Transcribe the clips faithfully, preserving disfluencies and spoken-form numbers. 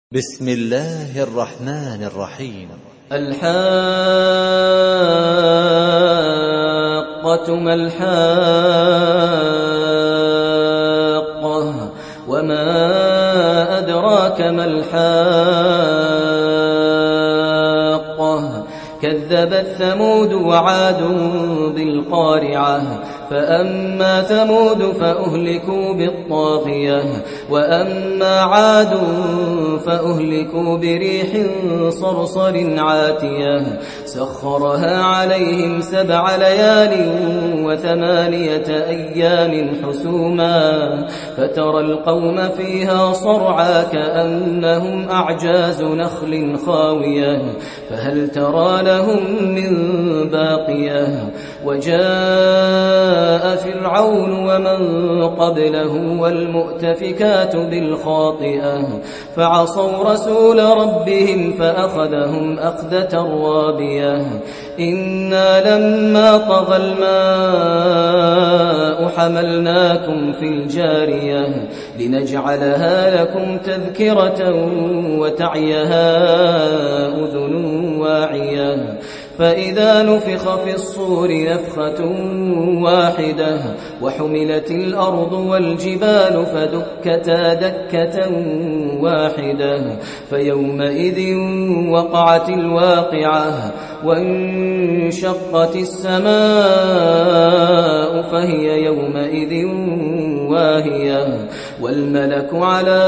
بسم الله الرحمن الرحيم. الحاقة ما الحاقة وما أدراك ما الحاقة كذبت ثمود وعاد بالقارعة فأما ثمود فأهلكوا بالطاغية وأما عاد فأهلكوا بريح صرصر عاتية سخرها عليهم سبع ليال وثمانية أيام حسوما فترى القوم فيها صرعى كأنهم أعجاز نخل خاوية فهل ترى لهم من باقية وجاء فرعون ومن قبله والمؤتفكات بالخاطئة فعصوا رسول ربهم فأخذهم أخذة رابية إنا لما طغى الماء حملناكم في الجارية لنجعلها لكم تذكرة وتعيها أذن واعية فإذا نفخ في الصور نفخة واحدة وحملت الأرض والجبال فدكتا دكة واحدة فيومئذ وقعت الواقعة وانشقت السماء فهي يومئذ واهية والملك على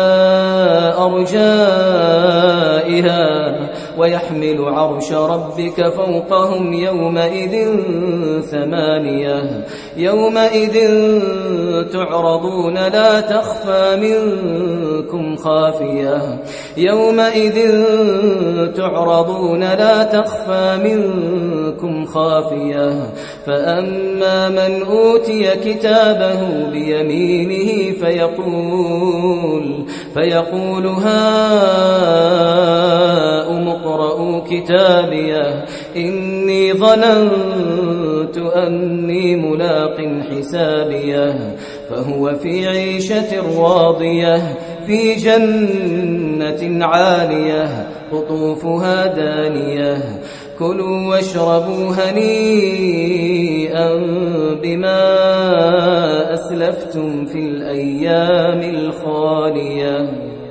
أرجائها ويحمل عرش ربك فوقهم يومئذ ثمانية يومئذ تعرضون لا تخفى منكم خافية يومئذ تعرضون لا تخفى منكم خافية فأما من أوتي كتابه بيمينه فيقول فيقول هاؤم اقرءوا كتابيه إني ظننت أني ملاق حسابيه فهو في عيشة راضية في جنة عالية قطوفها دانية كلوا واشربوا هنيئا بما أسلفتم في الأيام الخالية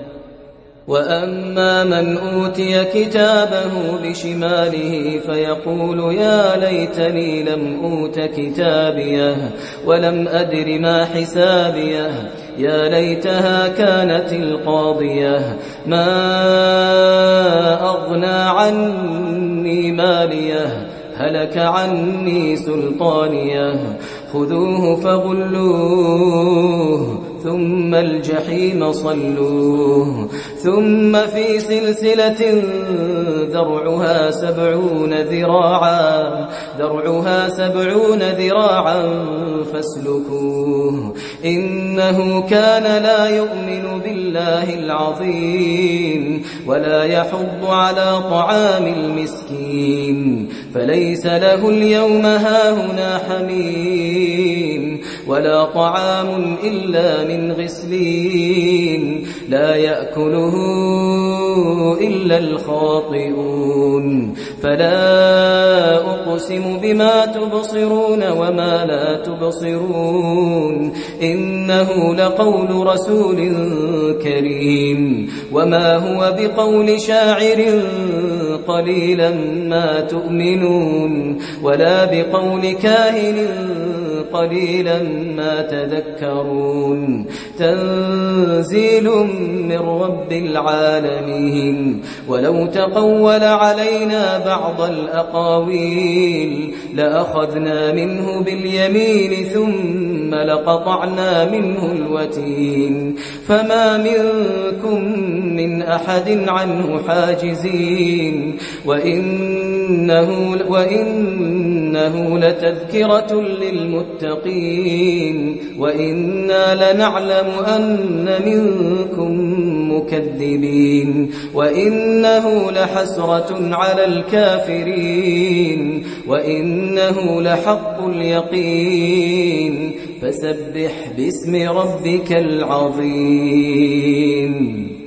وأما من أوتي كتابه بشماله فيقول يا ليتني لم أوت كتابيه ولم أدر ما حسابيه يا ليتها كانت القاضية ما أغنى عني ماليه هلك عني سلطانيه خذوه فغلوه ثم الجحيم صلوه ثم في سلسلة ذرعها سبعون ذراعا ذرعها سبعون ذراعا فاسلكوه إنه كان لا يؤمن بالله العظيم ولا يحض على طعام المسكين فليس له اليوم هاهنا حميم ولا طعام إلا من غسلين لا يأكله إلا الخاطئون فلا أقسم بما تبصرون وما لا تبصرون إنه لقول رسول كريم وما هو بقول شاعر قليلا ما تؤمنون ولا بقول كاهن قليلا ما تذكرون تنزيل من رب العالمين ولو تقول علينا بعض الأقاويل لأخذنا منه باليمين ثم لقطعنا منه الوتين فما منكم من أحد عنه حاجزين وإنه, وإنه لتذكرة للمتقين وإنا لنعلم أن منكم مكذبين وإنه لحسرة على الكافرين وإنه لحق اليقين فسبح باسم ربك العظيم.